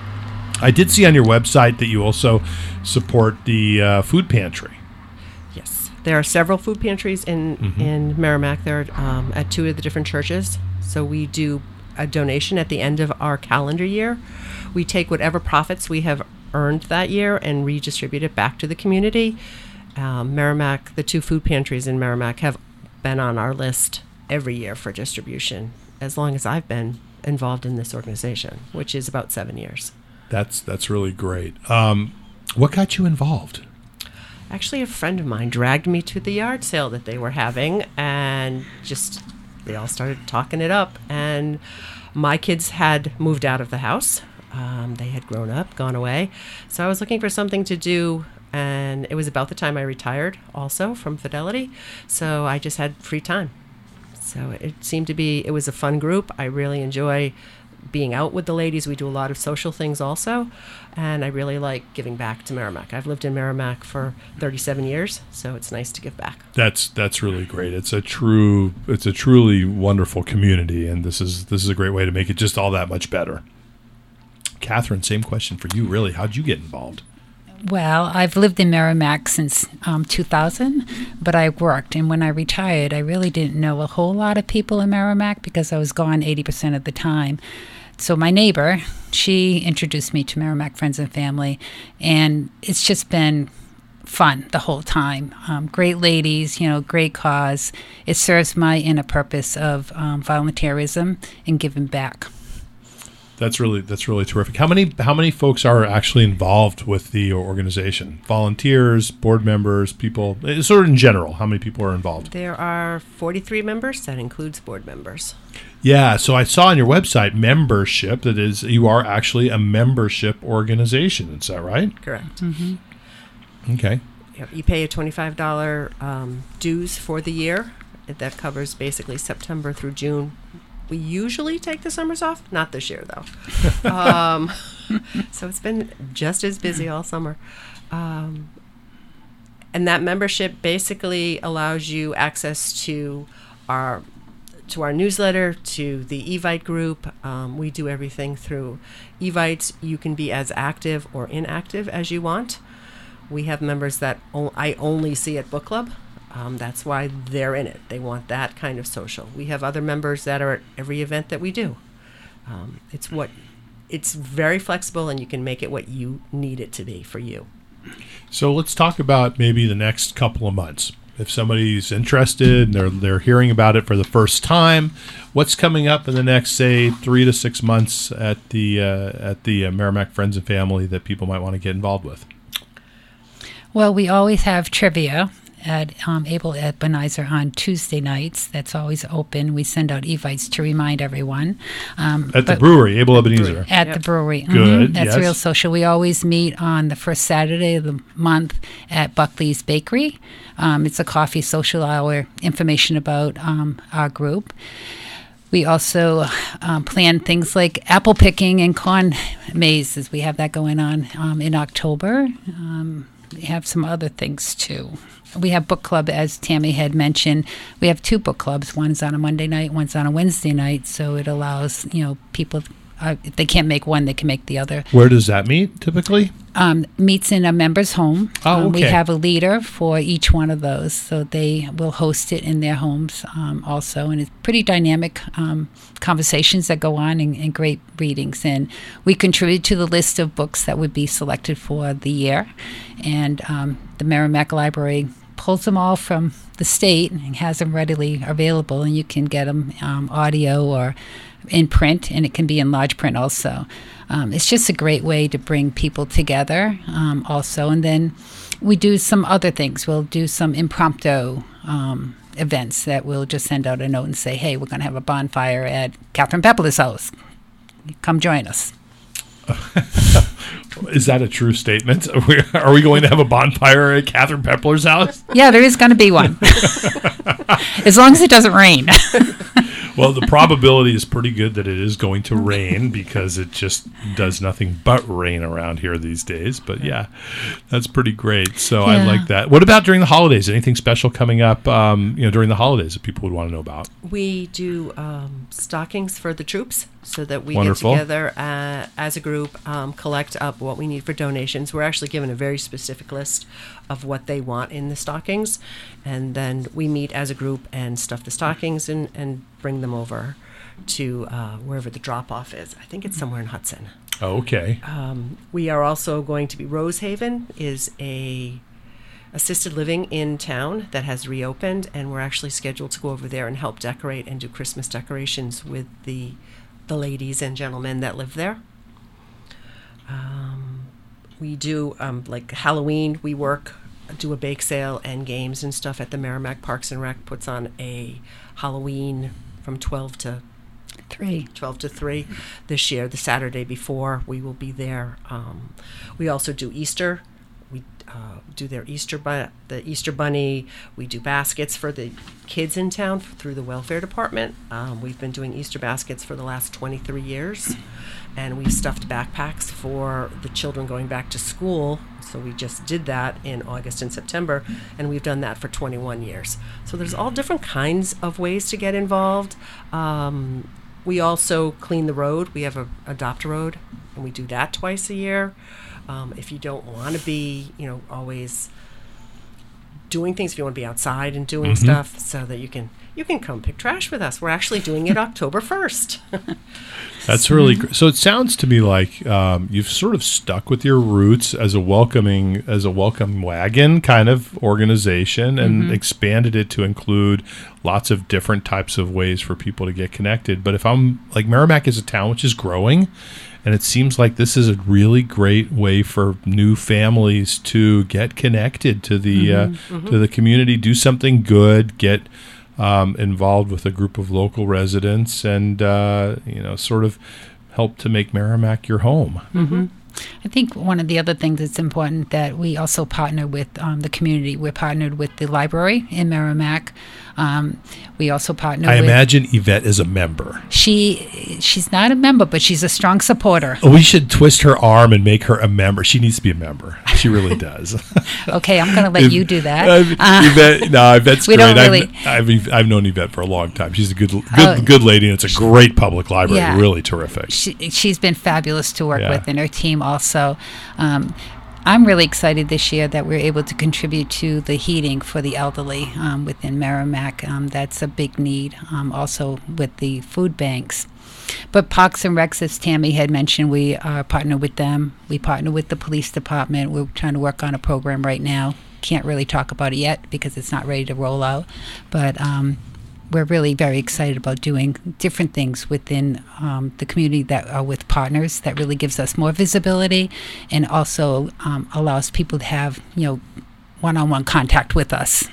I did see on your website that you also support the uh, food pantry. Yes. There are several food pantries in, Mhm. in Merrimack. They're um, at two of the different churches. So we do a donation at the end of our calendar year. We take whatever profits we have earned that year and redistribute it back to the community. Um, Merrimack, the two food pantries in Merrimack have been on our list every year for distribution as long as I've been involved in this organization, which is about seven years. That's that's really great. Um, what got you involved? Actually, a friend of mine dragged me to the yard sale that they were having, and just they all started talking it up. And my kids had moved out of the house. Um, they had grown up, gone away. So I was looking for something to do, and it was about the time I retired also from Fidelity. So I just had free time. So it seemed to be, it was a fun group. I really enjoy being out with the ladies. We do a lot of social things also, and I really like giving back to Merrimack. I've lived in Merrimack for thirty-seven years, so it's nice to give back. That's that's really great. It's a true it's a truly wonderful community, and this is this is a great way to make it just all that much better. Catherine, same question for you. Really, how'd you get involved? Well, I've lived in Merrimack since um, two thousand, but I worked. And when I retired, I really didn't know a whole lot of people in Merrimack because I was gone eighty percent of the time. So my neighbor, she introduced me to Merrimack Friends and Family, and it's just been fun the whole time. Um, great ladies, you know, great cause. It serves my inner purpose of um, volunteerism and giving back. That's really that's really terrific. How many how many folks are actually involved with the organization? Volunteers, board members, people, sort of in general. How many people are involved? There are forty-three members. That includes board members. Yeah. So I saw on your website membership. That is, you are actually a membership organization. Is that right? Correct. Mm-hmm. Okay. Yep. You pay a twenty-five dollars um, dues for the year. That covers basically September through June. We usually take the summers off. Not this year, though. um, so it's been just as busy all summer. Um, and that membership basically allows you access to our to our newsletter, to the Evite group. Um, we do everything through Evite. You can be as active or inactive as you want. We have members that o- I only see at book club. Um, that's why they're in it. They want that kind of social. We have other members that are at every event that we do. Um, it's what it's very flexible, and you can make it what you need it to be for you. So let's talk about maybe the next couple of months. If somebody's interested and they're they're hearing about it for the first time, what's coming up in the next, say, three to six months at the uh, at the uh, Merrimack Friends and Family that people might want to get involved with? Well, we always have trivia at um, Abel Ebenezer on Tuesday nights. That's always open. We send out evites to remind everyone. Um, At the but- brewery, Abel Ebenezer. At Yep. the brewery. Mhm. Good, That's yes. real social. We always meet on the first Saturday of the month at Buckley's Bakery. Um, it's a coffee social hour, information about um, our group. We also um, plan things like apple picking and corn mazes. We have that going on um, in October. Um, we have some other things too. We have book club, as Tammy had mentioned. We have two book clubs. One's on a Monday night, one's on a Wednesday night. So it allows, you know, people, uh, if they can't make one, they can make the other. Where does that meet typically? Um, meets in a member's home. Oh, um, we okay. have a leader for each one of those, so they will host it in their homes um, also. And it's pretty dynamic um, conversations that go on and, and great readings. And we contribute to the list of books that would be selected for the year. And um, the Merrimack Library pulls them all from the state and has them readily available, and you can get them um, audio or in print, and it can be in large print also. Um, it's just a great way to bring people together um, also. And then we do some other things. We'll do some impromptu um, events that we'll just send out a note and say, hey, we're going to have a bonfire at Catherine Pepler's house. Come join us. Is that a true statement? Are we, are we going to have a bonfire at Catherine Pepler's house? Yeah, there is going to be one. As long as it doesn't rain. Well, the probability is pretty good that it is going to rain because it just does nothing but rain around here these days. But yeah, that's pretty great. So I Yeah. like that. What about during the holidays? Anything special coming up um, you know, during the holidays that people would want to know about? We do um, stockings for the troops so that we Wonderful. get together uh, as a group, um, collect up what we need for donations. We're actually given a very specific list of what they want in the stockings, and then we meet as a group and stuff the stockings and, and bring them over to uh, wherever the drop-off is. I think it's somewhere in Hudson. Oh, okay. Um, we are also going to be, Rosehaven is a assisted living in town that has reopened, and we're actually scheduled to go over there and help decorate and do Christmas decorations with the the ladies and gentlemen that live there. Um, we do um, like Halloween. We work, do a bake sale and games and stuff at the Merrimack Parks and Rec. Puts on a Halloween from twelve to Three. twelve to three this year. The Saturday before, we will be there. Um, we also do Easter. We uh, do their Easter bu- the Easter bunny. We do baskets for the kids in town through the welfare department. Um, we've been doing Easter baskets for the last twenty-three years, and we stuffed backpacks for the children going back to school. So we just did that in August and September, and we've done that for twenty-one years. So there's all different kinds of ways to get involved. Um, we also clean the road. We have a adopt a road, and we do that twice a year. Um, if you don't want to be, you know, always doing things, if you want to be outside and doing Mhm. stuff, so that you can you can come pick trash with us. We're actually doing it October first. That's really great. So it sounds to me like um, you've sort of stuck with your roots as a welcoming, as a welcome wagon kind of organization, and Mhm. expanded it to include lots of different types of ways for people to get connected. But if I'm like, Merrimack is a town which is growing, and it seems like this is a really great way for new families to get connected to the uh, to the community, do something good, get um, involved with a group of local residents, and uh, you know, sort of help to make Merrimack your home. Mm-hmm. I think one of the other things that's important that we also partner with um, the community. We're partnered with the library in Merrimack. Um, we also partner I with... imagine Yvette is a member. She, she's not a member, but she's a strong supporter. We should twist her arm and make her a member. She needs to be a member. She really does. Okay, I'm going to let If- you do that. Uh, Uh, Yvette, no, Yvette's we great. don't really- I've, I've I've known Yvette for a long time. She's a good good Oh. good lady, and it's a great public library. Yeah. Really terrific. She, she's been fabulous to work Yeah. with, and her team also. Um, I'm really excited this year that we're able to contribute to the heating for the elderly um, within Merrimack. Um, that's a big need. Um, also with the food banks. But Parks and Recs, as Tammy had mentioned, we are partner with them. We partner with the police department. We're trying to work on a program right now. Can't really talk about it yet because it's not ready to roll out. But um, we're really very excited about doing different things within um, the community that are with partners. That really gives us more visibility, and also um, allows people to have, you know, one-on-one contact with us.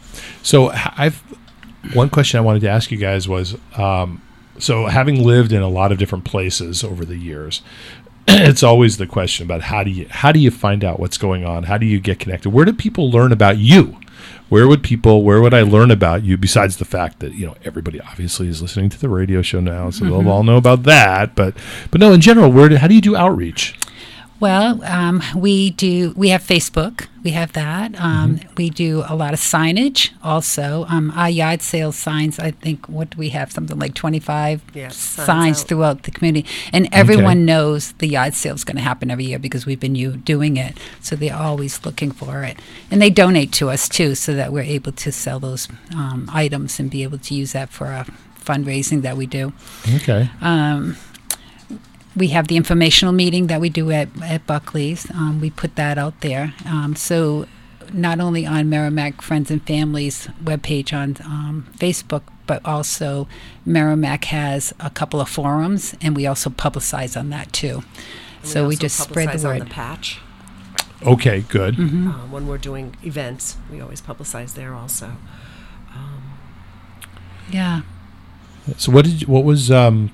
So h- I've one question I wanted to ask you guys was, um, so having lived in a lot of different places over the years, it's always the question about how do you how do you find out what's going on? How do you get connected? Where do people learn about you? where would people, where would I learn about you besides the fact that, you know, everybody obviously is listening to the radio show now, so Mm-hmm. they'll all know about that. But, but no, in general, where do, how do you do outreach? Well, um, we do. We have Facebook. We have that. Um, mm-hmm. We do a lot of signage. Also, um, our yard sale signs. I think what do we have? Something like twenty-five Yes, signs signs out. throughout the community, and everyone Okay. knows the yard sale is going to happen every year because we've been you doing it. So they're always looking for it, and they donate to us too, so that we're able to sell those um, items and be able to use that for our fundraising that we do. Okay. Um, we have the informational meeting that we do at, at Buckley's. Um, we put that out there. Um, so not only on Merrimack Friends and Families webpage on um, Facebook, but also Merrimack has a couple of forums, and we also publicize on that too. And So we also just spread the publicize word. on the patch. Okay, good. Mm-hmm. Uh, when we're doing events, we always publicize there also. Um, Yeah. So what did you, what was um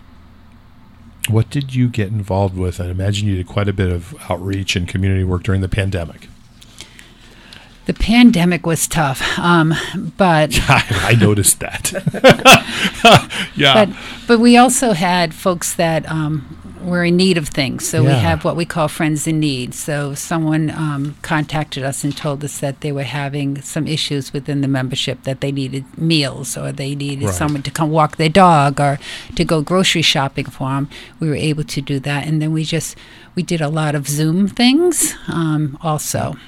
what did you get involved with? I imagine you did quite a bit of outreach and community work during the pandemic. The pandemic was tough, um, but I noticed that. yeah. But but we also had folks that um, were in need of things. So we Yeah. have what we call friends in need. So someone um, contacted us and told us that they were having some issues within the membership, that they needed meals or they needed Right. someone to come walk their dog or to go grocery shopping for them. We were able to do that, and then we just we did a lot of Zoom things um, also.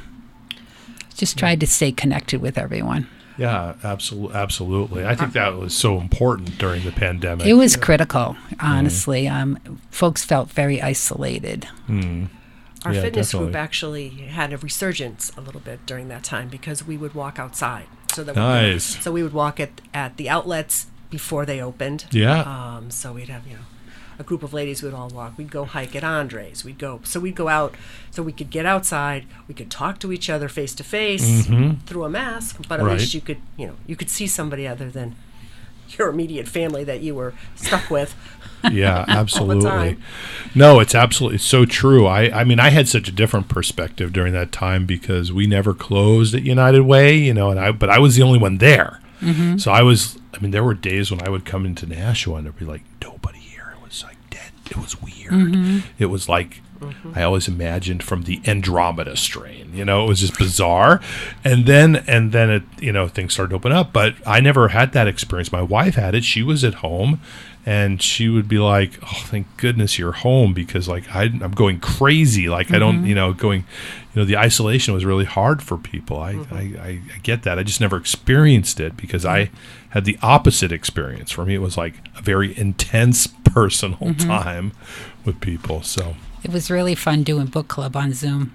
Just tried to stay connected with everyone. Yeah, absolutely. Absolutely. I think that was so important during the pandemic. It was critical, honestly. Um, folks felt very isolated. Mm. Our Yeah, fitness definitely. group actually had a resurgence a little bit during that time because we would walk outside. So that Nice. We, so we would walk at, at the outlets before they opened. Yeah. Um, so we'd have, you know, a group of ladies would all walk. We'd go hike at Andre's. We'd go, so we'd go out so we could get outside. We could talk to each other face to face Mhm. through a mask, but at Right. least you could, you know, you could see somebody other than your immediate family that you were stuck with. Yeah, absolutely. time. No, it's absolutely it's so true. I, I mean, I had such a different perspective during that time because we never closed at United Way, you know, and I but I was the only one there. Mm-hmm. So I was, I mean, there were days when I would come into Nashua and there'd be like nobody here. It was like dead. It was weird. Mm-hmm. It was like, I always imagined from the Andromeda strain, you know, it was just bizarre. And then, and then it, you know, things started to open up, but I never had that experience. My wife had it. She was at home and she would be like, oh, thank goodness you're home because like I, I'm going crazy. Like I don't, you know, going, you know, the isolation was really hard for people. I, I, I, I get that. I just never experienced it because I had the opposite experience. For me, it was like a very intense personal time with people. So. It was really fun doing book club on Zoom.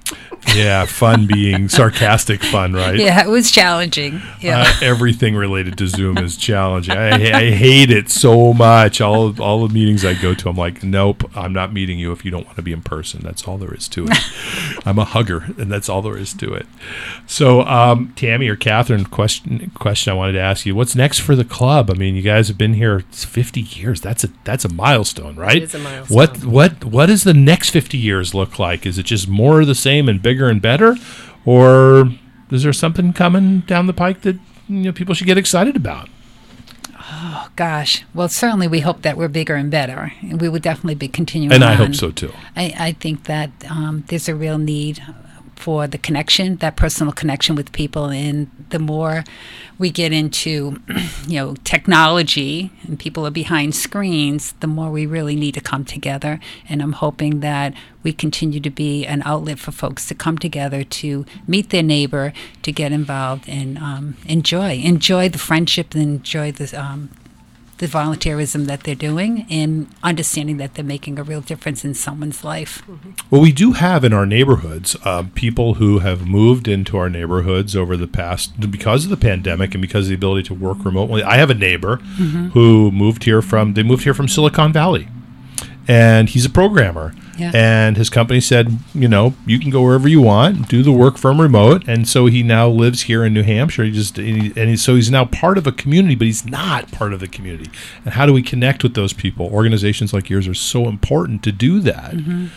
Yeah, fun being sarcastic fun, right? Yeah, it was challenging. Yeah. Uh, everything related to Zoom is challenging. I, I hate it so much. All all the meetings I go to, I'm like, nope, I'm not meeting you if you don't want to be in person. That's all there is to it. I'm a hugger, and that's all there is to it. So, um, Tammy or Catherine, question question I wanted to ask you: what's next for the club? I mean, you guys have been here fifty years. That's a that's a milestone, right? It is a milestone. What what what does the next fifty years look like? Is it just more of the same and bigger and better, or is there something coming down the pike that you know people should get excited about? Oh, gosh. Well, certainly we hope that we're bigger and better. And we would definitely be continuing And I on. hope so too. I, I think that um, there's a real need for the connection, that personal connection with people. And the more we get into, you know, technology and people are behind screens, the more we really need to come together. And I'm hoping that we continue to be an outlet for folks to come together, to meet their neighbor, to get involved and um, enjoy, enjoy the friendship and enjoy the um, the volunteerism that they're doing, and understanding that they're making a real difference in someone's life. Well, we do have in our neighborhoods um, people who have moved into our neighborhoods over the past because of the pandemic and because of the ability to work remotely. I have a neighbor Mm-hmm. who moved here from they moved here from Silicon Valley, and he's a programmer. Yeah. And his company said, you know, you can go wherever you want, do the work from remote. And so he now lives here in New Hampshire. He just and, he, and he, so he's now part of a community, but he's not part of the community. And how do we connect with those people? Organizations like yours are so important to do that. Mm-hmm.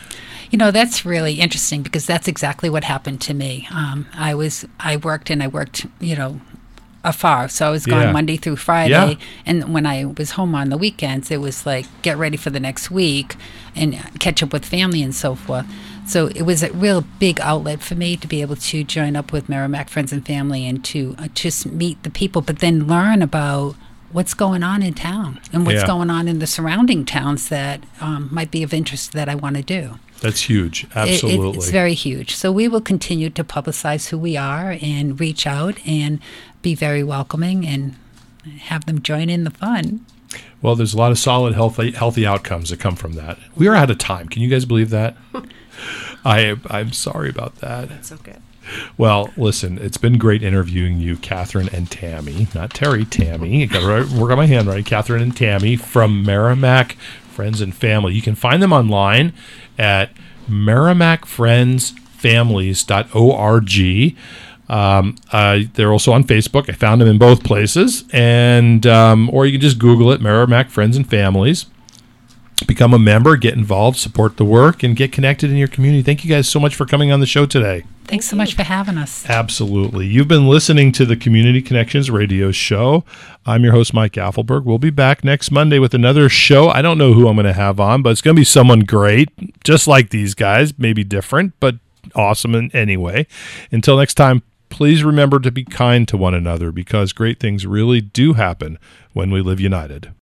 You know, that's really interesting because that's exactly what happened to me. Um, I was, I worked and I worked, you know, afar. So I was gone Yeah. Monday through Friday. Yeah. And when I was home on the weekends, it was like, get ready for the next week and catch up with family and so forth. So it was a real big outlet for me to be able to join up with Merrimack Friends and Family and to uh, just meet the people, but then learn about what's going on in town and what's Yeah. going on in the surrounding towns that um, might be of interest that I want to do. That's huge. It- Absolutely. it, it's very huge. So we will continue to publicize who we are and reach out and be very welcoming and have them join in the fun. Well, there's a lot of solid, healthy, healthy outcomes that come from that. We are out of time. Can you guys believe that? I, I'm sorry about that. It's okay. Well, listen, it's been great interviewing you, Catherine and Tammy. Not Terry, Tammy. I got to work on my handwriting. Catherine and Tammy from Merrimack Friends and Family. You can find them online at merrimack friends families dot org. Um, uh, they're also on Facebook. I found them in both places. And um, or you can just Google it, Merrimack Friends and Families. Become a member, get involved, support the work, and get connected in your community. Thank you guys so much for coming on the show today. Thanks so much for having us. Absolutely. You've been listening to the Community Connections radio show. I'm your host, Mike Affelberg. We'll be back next Monday with another show. I don't know who I'm going to have on, but it's going to be someone great, just like these guys, maybe different, but awesome in anyway. Until next time, please remember to be kind to one another because great things really do happen when we live united.